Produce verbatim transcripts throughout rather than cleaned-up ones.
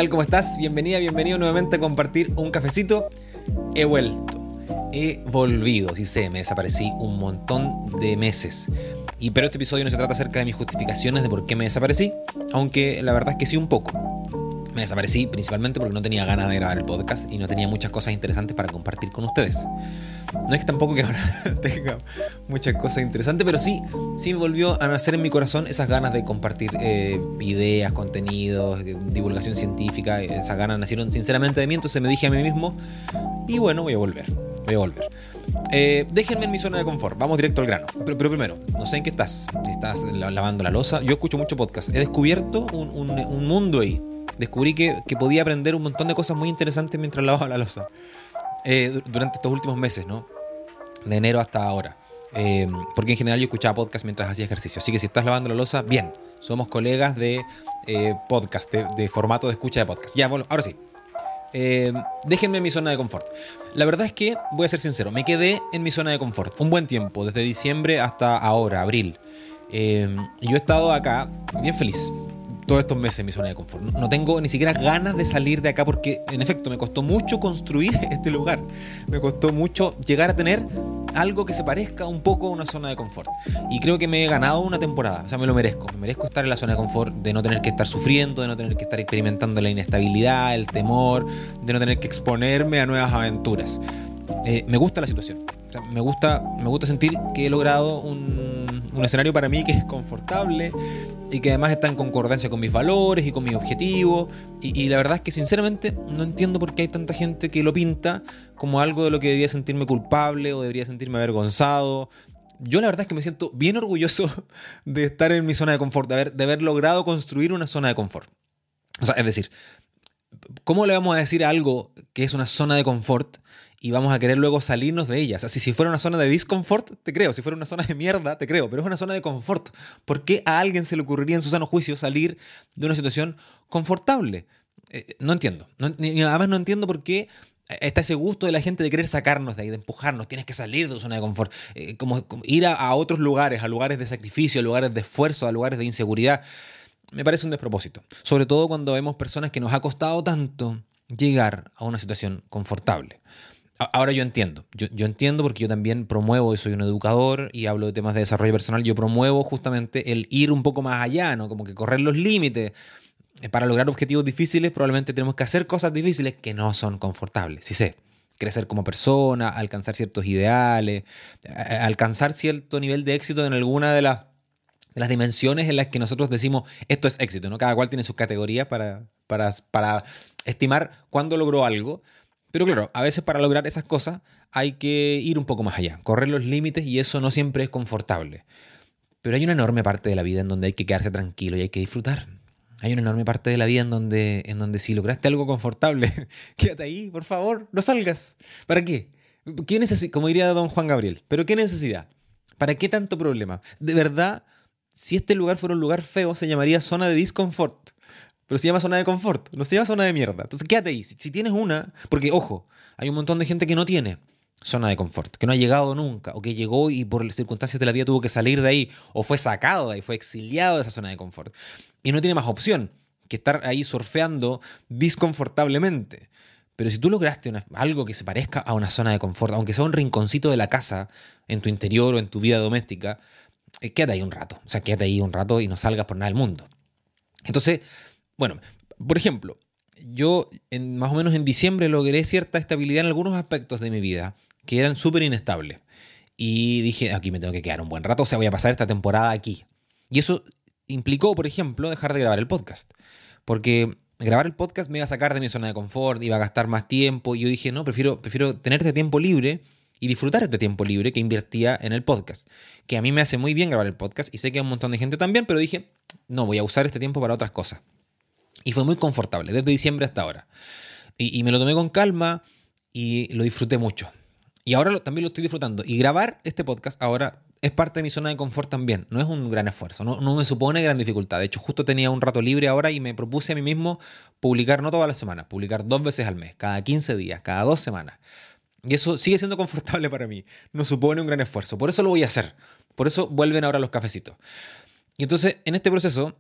tal? ¿Cómo estás? Bienvenida, bienvenido nuevamente a compartir un cafecito. He vuelto, he volvido, sí sé, me desaparecí un montón de meses. Y pero este episodio no se trata acerca de mis justificaciones de por qué me desaparecí, aunque la verdad es que sí un poco. Me desaparecí principalmente porque no tenía ganas de grabar el podcast y no tenía muchas cosas interesantes para compartir con ustedes. No es que tampoco que ahora tenga muchas cosas interesantes, pero sí, sí me volvió a nacer en mi corazón esas ganas de compartir eh, ideas, contenidos, divulgación científica. Esas ganas nacieron sinceramente de mí, entonces me dije a mí mismo, y bueno, voy a volver, voy a volver. Eh, déjenme en mi zona de confort, vamos directo al grano. Pero, pero primero, no sé en qué estás, si estás lavando la loza. Yo escucho mucho podcast, he descubierto un, un, un mundo ahí. Descubrí que, que podía aprender un montón de cosas muy interesantes mientras lavaba la loza. Eh, durante estos últimos meses, ¿no? De enero hasta ahora. Eh, porque en general yo escuchaba podcast mientras hacía ejercicio. Así que si estás lavando la loza, bien. Somos colegas de eh, podcast, de, de formato de escucha de podcast. Ya, bueno, ahora sí. Eh, déjenme en mi zona de confort. La verdad es que, voy a ser sincero, me quedé en mi zona de confort un buen tiempo, desde diciembre hasta ahora, abril. Eh, yo he estado acá bien feliz todos estos meses en mi zona de confort. No tengo ni siquiera ganas de salir de acá porque, en efecto, me costó mucho construir este lugar. Me costó mucho llegar a tener algo que se parezca un poco a una zona de confort. Y creo que me he ganado una temporada. O sea, me lo merezco. Me merezco estar en la zona de confort, de no tener que estar sufriendo, de no tener que estar experimentando la inestabilidad, el temor, de no tener que exponerme a nuevas aventuras. Eh, me gusta la situación. O sea, me gusta, me gusta sentir que he logrado un, un escenario para mí que es confortable y que además está en concordancia con mis valores y con mis objetivos. Y, y la verdad es que sinceramente no entiendo por qué hay tanta gente que lo pinta como algo de lo que debería sentirme culpable o debería sentirme avergonzado. Yo la verdad es que me siento bien orgulloso de estar en mi zona de confort, de haber, de haber logrado construir una zona de confort. O sea, es decir, ¿cómo le vamos a decir a algo que es una zona de confort y vamos a querer luego salirnos de ella? O sea, si, si fuera una zona de disconfort, te creo. Si fuera una zona de mierda, te creo. Pero es una zona de confort. ¿Por qué a alguien se le ocurriría en su sano juicio salir de una situación confortable? Eh, no entiendo. No, ni, además no entiendo por qué está ese gusto de la gente de querer sacarnos de ahí, de empujarnos. Tienes que salir de tu zona de confort. Eh, como, como ir a, a otros lugares, a lugares de sacrificio, a lugares de esfuerzo, a lugares de inseguridad. Me parece un despropósito. Sobre todo cuando vemos personas que nos ha costado tanto llegar a una situación confortable. Ahora yo entiendo, yo, yo entiendo porque yo también promuevo y soy un educador y hablo de temas de desarrollo personal. Yo promuevo justamente el ir un poco más allá, ¿no? Como que correr los límites. Para lograr objetivos difíciles probablemente tenemos que hacer cosas difíciles que no son confortables, sí sé. Crecer como persona, alcanzar ciertos ideales, alcanzar cierto nivel de éxito en alguna de las, de las dimensiones en las que nosotros decimos esto es éxito, ¿no? Cada cual tiene sus categorías para, para, para estimar cuándo logró algo. Pero claro, a veces para lograr esas cosas hay que ir un poco más allá, correr los límites y eso no siempre es confortable. Pero hay una enorme parte de la vida en donde hay que quedarse tranquilo y hay que disfrutar. Hay una enorme parte de la vida en donde, en donde si lograste algo confortable, quédate ahí, por favor, no salgas. ¿Para qué? ¿Qué necesidad? Como diría don Juan Gabriel, ¿pero qué necesidad? ¿Para qué tanto problema? De verdad, si este lugar fuera un lugar feo, se llamaría zona de disconfort. Pero se llama zona de confort, no se llama zona de mierda. Entonces quédate ahí. Si, si tienes una... Porque, ojo, hay un montón de gente que no tiene zona de confort, que no ha llegado nunca, o que llegó y por circunstancias de la vida tuvo que salir de ahí, o fue sacado de ahí, fue exiliado de esa zona de confort. Y no tiene más opción que estar ahí surfeando disconfortablemente. Pero si tú lograste una, algo que se parezca a una zona de confort, aunque sea un rinconcito de la casa, en tu interior o en tu vida doméstica, eh, quédate ahí un rato. O sea, quédate ahí un rato y no salgas por nada del mundo. Entonces... Bueno, por ejemplo, yo en, más o menos en diciembre logré cierta estabilidad en algunos aspectos de mi vida que eran súper inestables. Y dije, aquí me tengo que quedar un buen rato, o sea, voy a pasar esta temporada aquí. Y eso implicó, por ejemplo, dejar de grabar el podcast. Porque grabar el podcast me iba a sacar de mi zona de confort, iba a gastar más tiempo. Y yo dije, no, prefiero, prefiero tener este tiempo libre y disfrutar este tiempo libre que invertía en el podcast. Que a mí me hace muy bien grabar el podcast y sé que a un montón de gente también, pero dije, no, voy a usar este tiempo para otras cosas. Y fue muy confortable, desde diciembre hasta ahora. Y, y me lo tomé con calma y lo disfruté mucho. Y ahora lo, también lo estoy disfrutando. Y grabar este podcast ahora es parte de mi zona de confort también. No es un gran esfuerzo, no, no me supone gran dificultad. De hecho, justo tenía un rato libre ahora y me propuse a mí mismo publicar no todas las semanas, publicar dos veces al mes, cada quince días, cada dos semanas. Y eso sigue siendo confortable para mí. No supone un gran esfuerzo. Por eso lo voy a hacer. Por eso vuelven ahora los cafecitos. Y entonces, en este proceso...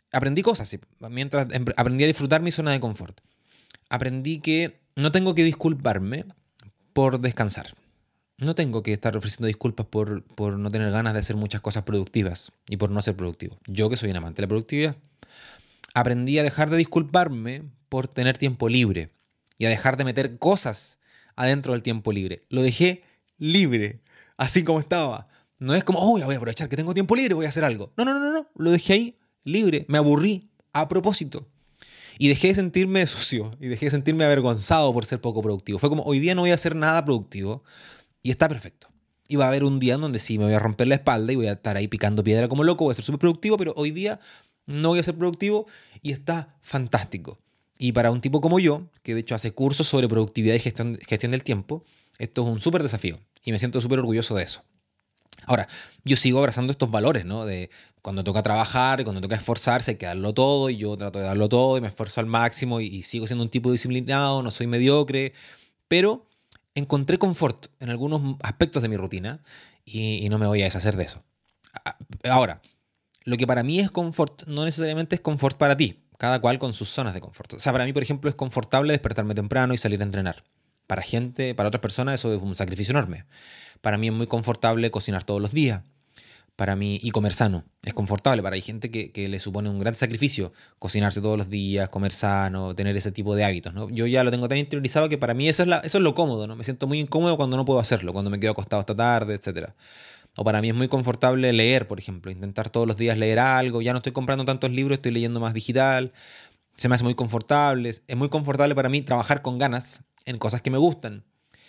aprendí cosas, sí, mientras aprendí a disfrutar mi zona de confort. Aprendí que no tengo que disculparme por descansar. No tengo que estar ofreciendo disculpas por, por no tener ganas de hacer muchas cosas productivas y por no ser productivo. Yo, que soy un amante de la productividad, aprendí a dejar de disculparme por tener tiempo libre y a dejar de meter cosas adentro del tiempo libre. Lo dejé libre, así como estaba. No es como, oh, voy a aprovechar que tengo tiempo libre, voy a hacer algo. No, no, no, no, lo dejé ahí libre, me aburrí a propósito. Y dejé de sentirme sucio y dejé de sentirme avergonzado por ser poco productivo. Fue como, hoy día no voy a hacer nada productivo y está perfecto. Y va a haber un día en donde sí me voy a romper la espalda y voy a estar ahí picando piedra como loco, voy a ser súper productivo, pero hoy día no voy a ser productivo y está fantástico. Y para un tipo como yo, que de hecho hace cursos sobre productividad y gestión, gestión del tiempo, esto es un súper desafío y me siento súper orgulloso de eso. Ahora, yo sigo abrazando estos valores, ¿no? De cuando toca trabajar, cuando toca esforzarse, hay que darlo todo, y yo trato de darlo todo y me esfuerzo al máximo y, y sigo siendo un tipo disciplinado, no soy mediocre, pero encontré confort en algunos aspectos de mi rutina y, y no me voy a deshacer de eso. Ahora, lo que para mí es confort no necesariamente es confort para ti, cada cual con sus zonas de confort. O sea, para mí, por ejemplo, es confortable despertarme temprano y salir a entrenar. Para gente, para otras personas eso es un sacrificio enorme. Para mí es muy confortable cocinar todos los días. Para mí, y comer sano, es confortable. Para hay gente que, que le supone un gran sacrificio cocinarse todos los días, comer sano, tener ese tipo de hábitos, ¿no? Yo ya lo tengo tan interiorizado que para mí eso es, la, eso es lo cómodo, ¿no? Me siento muy incómodo cuando no puedo hacerlo, cuando me quedo acostado hasta tarde, etcétera. O para mí es muy confortable leer, por ejemplo, intentar todos los días leer algo. Ya no estoy comprando tantos libros, estoy leyendo más digital. Se me hace muy confortable. Es muy confortable para mí trabajar con ganas en cosas que me gustan.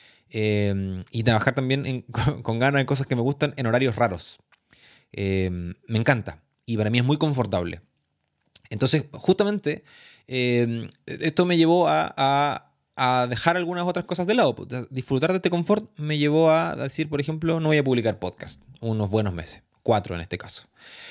Eh, y trabajar también en, con, con ganas en cosas que me gustan en horarios raros. Eh, me encanta y para mí es muy confortable. Entonces, justamente, eh, esto me llevó a, a, a dejar algunas otras cosas de lado. Disfrutar de este confort me llevó a decir, por ejemplo, no voy a publicar podcast unos buenos meses, cuatro en este caso.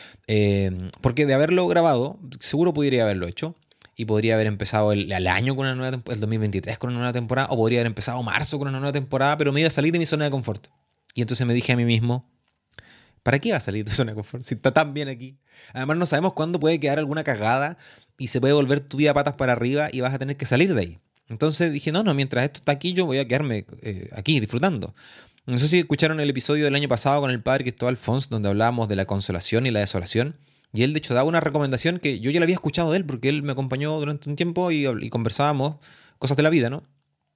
Eh, porque de haberlo grabado, seguro podría haberlo hecho. Y podría haber empezado el, el año con una nueva temporada, el dos mil veintitrés con una nueva temporada, o podría haber empezado marzo con una nueva temporada, pero me iba a salir de mi zona de confort. Y entonces me dije a mí mismo, ¿para qué va a salir de tu zona de confort si está tan bien aquí? Además no sabemos cuándo puede quedar alguna cagada y se puede volver tu vida patas para arriba y vas a tener que salir de ahí. Entonces dije, no, no, mientras esto está aquí yo voy a quedarme eh, aquí disfrutando. No sé si escucharon el episodio del año pasado con el padre Cristóbal Fons, donde hablábamos de la consolación y la desolación. Y él de hecho daba una recomendación que yo ya la había escuchado de él porque él me acompañó durante un tiempo y, y conversábamos cosas de la vida, ¿no?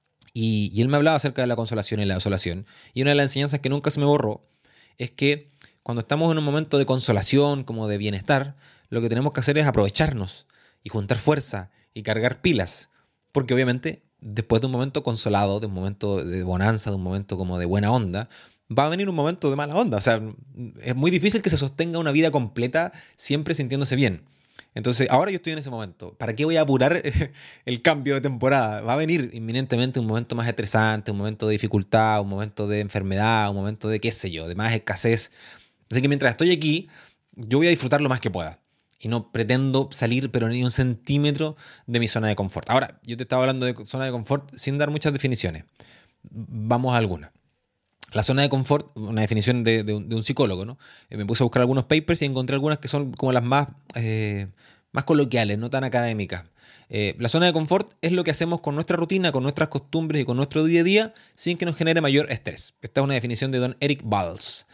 Y, y él me hablaba acerca de la consolación y la desolación. Y una de las enseñanzas que nunca se me borró es que cuando estamos en un momento de consolación, como de bienestar, lo que tenemos que hacer es aprovecharnos y juntar fuerza y cargar pilas. Porque obviamente después de un momento consolado, de un momento de bonanza, de un momento como de buena onda, va a venir un momento de mala onda. O sea, es muy difícil que se sostenga una vida completa siempre sintiéndose bien. Entonces, ahora yo estoy en ese momento. ¿Para qué voy a apurar el cambio de temporada? Va a venir inminentemente un momento más estresante, un momento de dificultad, un momento de enfermedad, un momento de qué sé yo, de más escasez. Así que mientras estoy aquí, yo voy a disfrutar lo más que pueda. Y no pretendo salir, pero ni un centímetro de mi zona de confort. Ahora, yo te estaba hablando de zona de confort sin dar muchas definiciones. Vamos a algunas. La zona de confort, una definición de, de, un, de un psicólogo, ¿no? Eh, me puse a buscar algunos papers y encontré algunas que son como las más, eh, más coloquiales, no tan académicas. Eh, la zona de confort es lo que hacemos con nuestra rutina, con nuestras costumbres y con nuestro día a día sin que nos genere mayor estrés. Esta es una definición de don Eric Balls.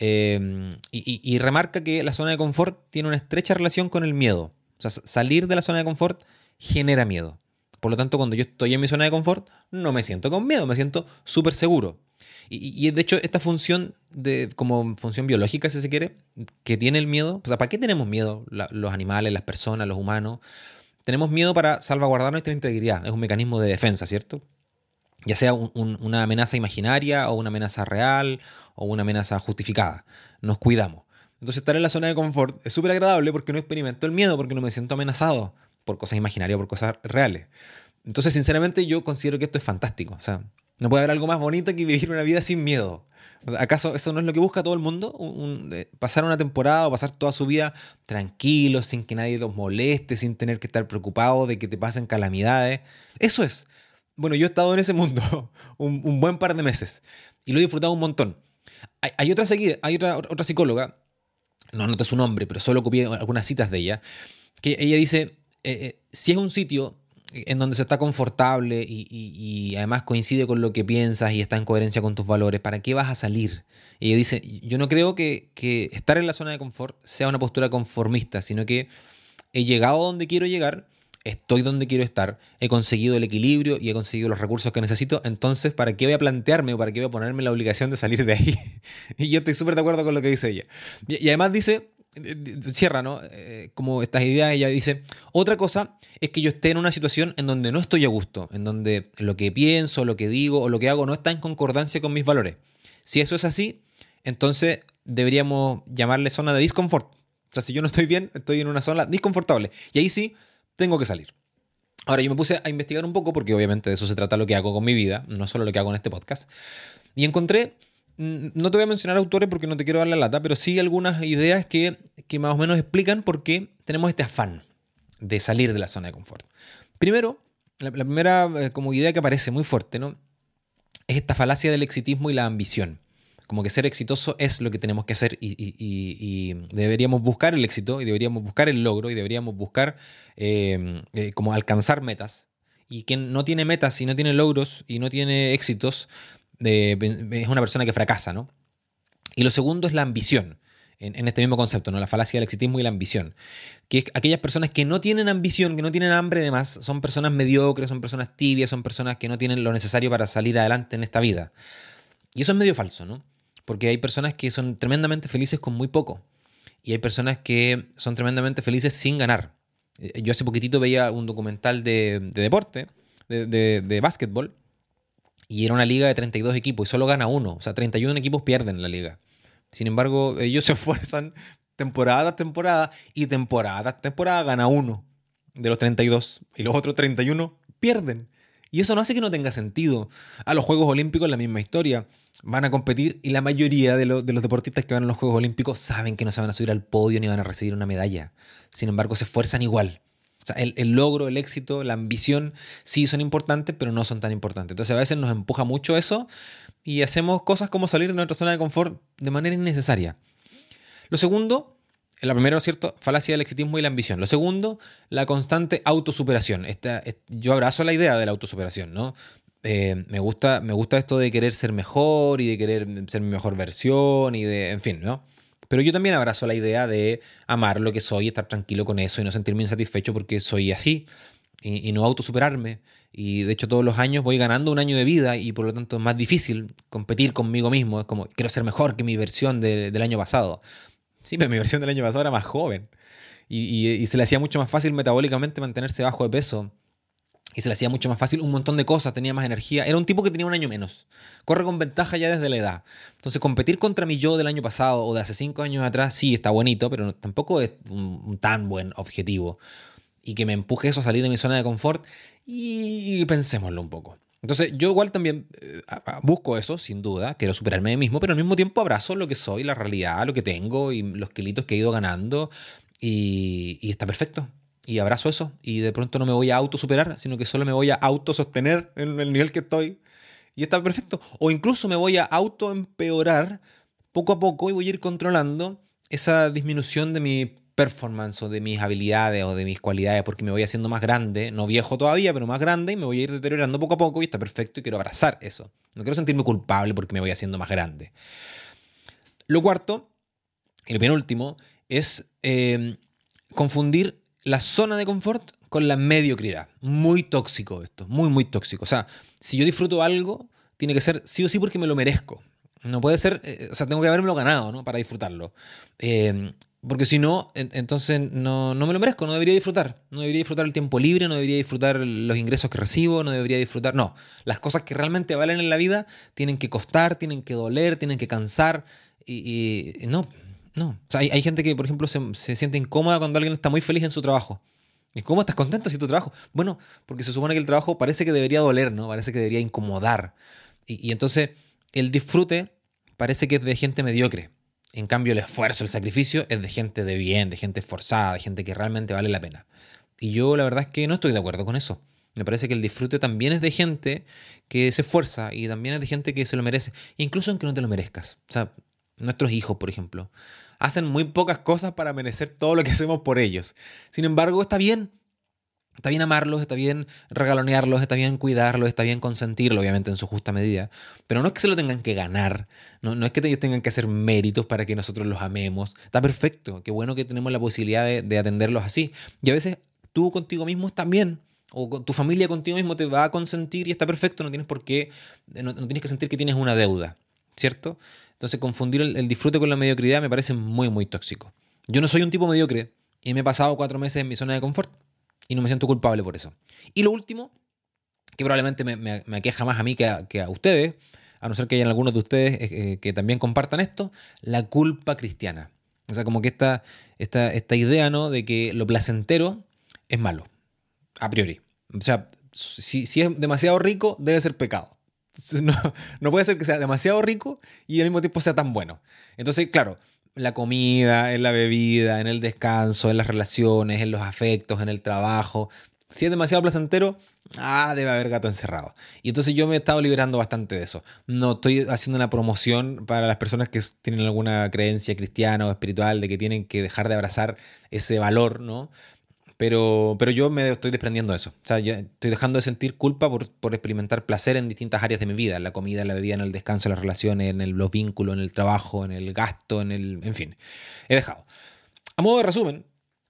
Eh, y, y, y remarca que la zona de confort tiene una estrecha relación con el miedo. O sea, salir de la zona de confort genera miedo. Por lo tanto, cuando yo estoy en mi zona de confort, no me siento con miedo, me siento súper seguro. Y, y de hecho, esta función, de, como función biológica, si se quiere, que tiene el miedo, o sea, ¿para qué tenemos miedo la, los animales, las personas, los humanos? Tenemos miedo para salvaguardar nuestra integridad, es un mecanismo de defensa, ¿cierto? Ya sea un, un, una amenaza imaginaria o una amenaza real o una amenaza justificada. Nos cuidamos. Entonces estar en la zona de confort es súper agradable porque no experimento el miedo, porque no me siento amenazado por cosas imaginarias o por cosas reales. Entonces, sinceramente, yo considero que esto es fantástico. O sea, no puede haber algo más bonito que vivir una vida sin miedo. ¿Acaso eso no es lo que busca todo el mundo? Un, un, eh, pasar una temporada o pasar toda su vida tranquilo, sin que nadie los moleste, sin tener que estar preocupado de que te pasen calamidades. Eso es. Bueno, yo he estado en ese mundo un, un buen par de meses y lo he disfrutado un montón. Hay, hay, otra, seguida, hay otra, otra psicóloga, no anoté su nombre, pero solo copié algunas citas de ella, que ella dice, eh, eh, si es un sitio en donde se está confortable y, y, y además coincide con lo que piensas y está en coherencia con tus valores, ¿para qué vas a salir? Y ella dice, yo no creo que, que estar en la zona de confort sea una postura conformista, sino que he llegado a donde quiero llegar, estoy donde quiero estar, he conseguido el equilibrio y he conseguido los recursos que necesito, entonces ¿para qué voy a plantearme o para qué voy a ponerme la obligación de salir de ahí? Y yo estoy súper de acuerdo con lo que dice ella. Y, y además dice, cierra, ¿no? Eh, como estas ideas, ella dice, otra cosa es que yo esté en una situación en donde no estoy a gusto, en donde lo que pienso, lo que digo o lo que hago no está en concordancia con mis valores. Si eso es así, entonces deberíamos llamarle zona de disconfort. O sea, si yo no estoy bien, estoy en una zona disconfortable. Y ahí sí, tengo que salir. Ahora, yo me puse a investigar un poco, porque obviamente de eso se trata lo que hago con mi vida, no solo lo que hago en este podcast. Y encontré, no te voy a mencionar autores porque no te quiero dar la lata, pero sí algunas ideas que, que más o menos explican por qué tenemos este afán de salir de la zona de confort. Primero, la, la primera eh, como idea que aparece muy fuerte, ¿no? Es esta falacia del exitismo y la ambición. Como que ser exitoso es lo que tenemos que hacer y, y, y, y deberíamos buscar el éxito y deberíamos buscar el logro y deberíamos buscar eh, eh, como alcanzar metas. Y quien no tiene metas y no tiene logros y no tiene éxitos eh, es una persona que fracasa, ¿no? Y lo segundo es la ambición. En, en este mismo concepto, ¿no? La falacia del exitismo y la ambición. Que es aquellas personas que no tienen ambición, que no tienen hambre de más, son personas mediocres, son personas tibias, son personas que no tienen lo necesario para salir adelante en esta vida. Y eso es medio falso, ¿no? Porque hay personas que son tremendamente felices con muy poco. Y hay personas que son tremendamente felices sin ganar. Yo hace poquitito veía un documental de, de deporte, de, de, de básquetbol, y era una liga de treinta y dos equipos y solo gana uno. O sea, treinta y uno equipos pierden la liga. Sin embargo, ellos se esfuerzan temporada tras temporada y temporada tras temporada gana uno de los treinta y dos y los otros treinta y uno pierden. Y eso no hace que no tenga sentido. A los Juegos Olímpicos la misma historia. Van a competir y la mayoría de, lo, de los deportistas que van a los Juegos Olímpicos saben que no se van a subir al podio ni van a recibir una medalla. Sin embargo, se esfuerzan igual. O sea, el, el logro, el éxito, la ambición sí son importantes, pero no son tan importantes. Entonces a veces nos empuja mucho eso y hacemos cosas como salir de nuestra zona de confort de manera innecesaria. Lo segundo, la primera, ¿cierto? Falacia del exitismo y la ambición. Lo segundo, la constante autosuperación. Esta, yo abrazo la idea de la autosuperación, ¿no? Eh, me gusta, me gusta esto de querer ser mejor y de querer ser mi mejor versión y de, en fin, ¿no? Pero yo también abrazo la idea de amar lo que soy, estar tranquilo con eso y no sentirme insatisfecho porque soy así y, y no autosuperarme. Y de hecho todos los años voy ganando un año de vida y por lo tanto es más difícil competir conmigo mismo. Es como, quiero ser mejor que mi versión de, del año pasado. Sí, pero mi versión del año pasado era más joven y, y, y se le hacía mucho más fácil metabólicamente mantenerse bajo de peso. Y se le hacía mucho más fácil un montón de cosas, tenía más energía. Era un tipo que tenía un año menos. Corre con ventaja ya desde la edad. Entonces, competir contra mi yo del año pasado o de hace cinco años atrás, sí, está bonito, pero no, tampoco es un, un tan buen objetivo. Y que me empuje eso a salir de mi zona de confort. Y pensémoslo un poco. Entonces, yo igual también eh, busco eso, sin duda. Quiero superarme a mí mismo, pero al mismo tiempo abrazo lo que soy, la realidad, lo que tengo y los kilitos que he ido ganando. Y, y está perfecto. Y abrazo eso y de pronto no me voy a autosuperar, sino que solo me voy a autosostener en el nivel que estoy y está perfecto. O incluso me voy a autoempeorar poco a poco y voy a ir controlando esa disminución de mi performance o de mis habilidades o de mis cualidades porque me voy haciendo más grande, no viejo todavía, pero más grande y me voy a ir deteriorando poco a poco y está perfecto y quiero abrazar eso. No quiero sentirme culpable porque me voy haciendo más grande. Lo cuarto y lo penúltimo es eh, confundir la zona de confort con la mediocridad. Muy tóxico esto, muy, muy tóxico. O sea, si yo disfruto algo, tiene que ser sí o sí porque me lo merezco. No puede ser, eh, o sea, tengo que habérmelo ganado, ¿no? Para disfrutarlo. Eh, porque si no, en, entonces no, no me lo merezco, no debería disfrutar. No debería disfrutar el tiempo libre, no debería disfrutar los ingresos que recibo, no debería disfrutar... No, las cosas que realmente valen en la vida tienen que costar, tienen que doler, tienen que cansar y, y no... No, o sea, hay, hay gente que, por ejemplo, se, se siente incómoda cuando alguien está muy feliz en su trabajo. ¿Y cómo estás contento si tu trabajo? Bueno, porque se supone que el trabajo parece que debería doler, ¿no? Parece que debería incomodar. Y, y entonces el disfrute parece que es de gente mediocre. En cambio, el esfuerzo, el sacrificio es de gente de bien, de gente esforzada, de gente que realmente vale la pena. Y yo la verdad es que no estoy de acuerdo con eso. Me parece que el disfrute también es de gente que se esfuerza y también es de gente que se lo merece, incluso aunque no te lo merezcas. O sea, nuestros hijos, por ejemplo. hacen muy pocas cosas para merecer todo lo que hacemos por ellos. Sin embargo, está bien. Está bien amarlos, está bien regalonearlos, está bien cuidarlos, está bien consentirlos, obviamente en su justa medida. Pero no es que se lo tengan que ganar, no, no es que ellos tengan que hacer méritos para que nosotros los amemos. Está perfecto, qué bueno que tenemos la posibilidad de, de atenderlos así. Y a veces tú contigo mismo también, o con tu familia contigo mismo te va a consentir y está perfecto, no tienes por qué, no, no tienes que sentir que tienes una deuda, ¿cierto? Entonces confundir el, el disfrute con la mediocridad me parece muy, muy tóxico. Yo no soy un tipo mediocre y me he pasado cuatro meses en mi zona de confort. Y no me siento culpable por eso. Y lo último, que probablemente me, me, me aqueja más a mí que a, que a ustedes, a no ser que hayan algunos de ustedes eh, que también compartan esto, la culpa cristiana. O sea, como que esta, esta, esta idea, ¿no?, de que lo placentero es malo, a priori. O sea, si, si es demasiado rico, debe ser pecado. No, no puede ser que sea demasiado rico y al mismo tiempo sea tan bueno. Entonces, claro, la comida, en la bebida, en el descanso, en las relaciones, en los afectos, en el trabajo. Si es demasiado placentero, ah, debe haber gato encerrado. Y entonces yo me he estado liberando bastante de eso. No estoy haciendo una promoción para las personas que tienen alguna creencia cristiana o espiritual de que tienen que dejar de abrazar ese valor, ¿no? Pero, pero yo me estoy desprendiendo de eso. O sea, yo estoy dejando de sentir culpa por, por experimentar placer en distintas áreas de mi vida. En la comida, en la bebida, en el descanso, en las relaciones, en el, los vínculos, en el trabajo, en el gasto, en el... En fin, he dejado. A modo de resumen,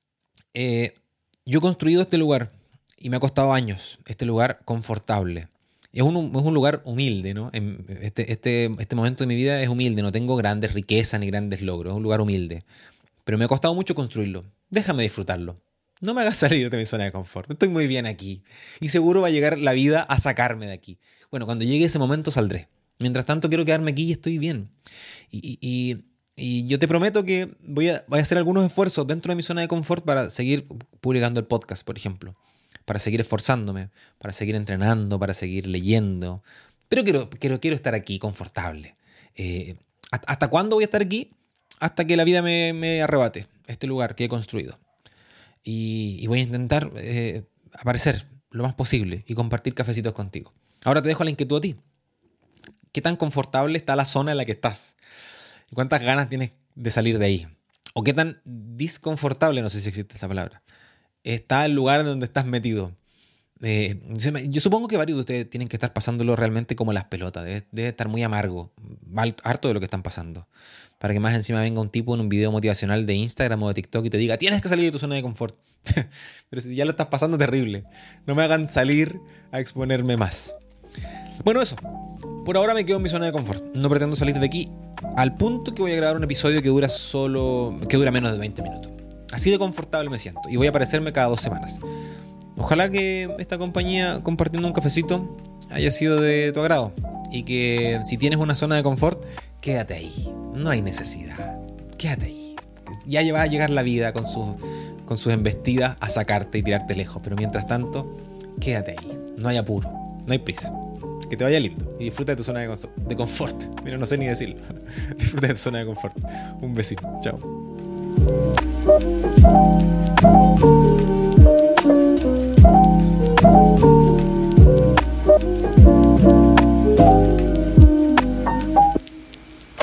eh, yo he construido este lugar y me ha costado años. Este lugar confortable. Es un, es un lugar humilde, ¿no? Este, este, este momento de mi vida es humilde. No tengo grandes riquezas ni grandes logros. Es un lugar humilde. Pero me ha costado mucho construirlo. Déjame disfrutarlo. No me hagas salir de mi zona de confort. Estoy muy bien aquí. Y seguro va a llegar la vida a sacarme de aquí. Bueno, cuando llegue ese momento saldré. Mientras tanto quiero quedarme aquí y estoy bien. Y, y, y yo te prometo que voy a, voy a hacer algunos esfuerzos dentro de mi zona de confort para seguir publicando el podcast, por ejemplo. Para seguir esforzándome. Para seguir entrenando. Para seguir leyendo. Pero quiero, quiero, quiero estar aquí confortable. Eh, ¿Hasta cuándo voy a estar aquí? Hasta que la vida me, me arrebate este lugar que he construido. Y, y voy a intentar eh, aparecer lo más posible y compartir cafecitos contigo. Ahora te dejo la inquietud a ti. ¿Qué tan confortable está la zona en la que estás? ¿Y cuántas ganas tienes de salir de ahí? ¿O qué tan disconfortable, no sé si existe esa palabra, está el lugar en donde estás metido? Eh, yo supongo que varios de ustedes tienen que estar pasándolo realmente como las pelotas. Debe, debe estar muy amargo, harto de lo que están pasando. Para que más encima venga un tipo en un video motivacional de Instagram o de TikTok y te diga, tienes que salir de tu zona de confort. Pero si ya lo estás pasando terrible, no me hagan salir a exponerme más. Bueno, eso. Por ahora me quedo en mi zona de confort. No pretendo salir de aquí al punto que voy a grabar un episodio que dura solo, que dura menos de veinte minutos. Así de confortable me siento. Y voy a aparecerme cada dos semanas. Ojalá que esta compañía compartiendo un cafecito haya sido de tu agrado. Y que si tienes una zona de confort, quédate ahí. No hay necesidad. Quédate ahí. Ya va a llegar la vida con sus, con sus embestidas a sacarte y tirarte lejos. Pero mientras tanto, quédate ahí. No hay apuro. No hay prisa. Que te vaya lindo. Y disfruta de tu zona de, cons- de confort. Mira, no sé ni decirlo. Disfruta de tu zona de confort. Un besito. Chao.